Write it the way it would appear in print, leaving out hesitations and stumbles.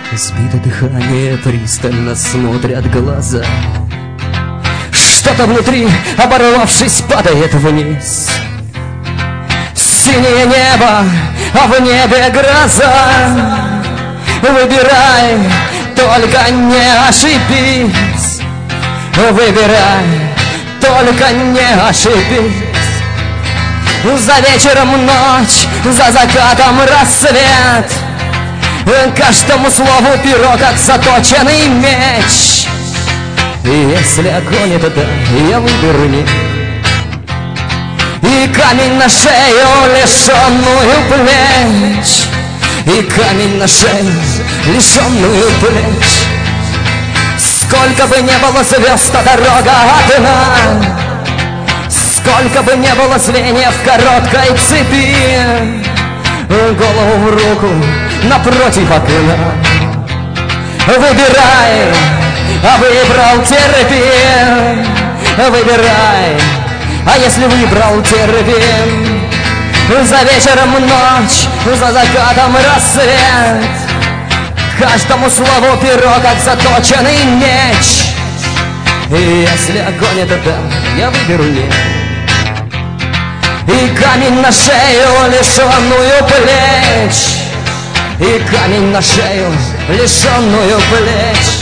Сбито дыхание, пристально смотрят глаза. Что-то внутри, оборвавшись, падает вниз. Синее небо, а в небе гроза. Выбирай, только не ошибись. Выбирай, только не ошибись. За вечером ночь, за закатом рассвет. Каждому слову перо, как заточенный меч. И если огонь это да, я выберу не. И камень на шею, лишенную плеч. И камень на шею, лишенную плеч. Сколько бы не было звезд, а дорога одна. Сколько бы не было звеньев в короткой цепи. Голову в руку напротив окна. Выбирай, а выбрал терпи. Выбирай, а если выбрал терпи. За вечером ночь, за закатом рассвет. Каждому слову перо, как заточенный меч. И если огонь это да, я выберу нет. И камень на шею, лишенную плеч. И камень на шею, лишенную плеч.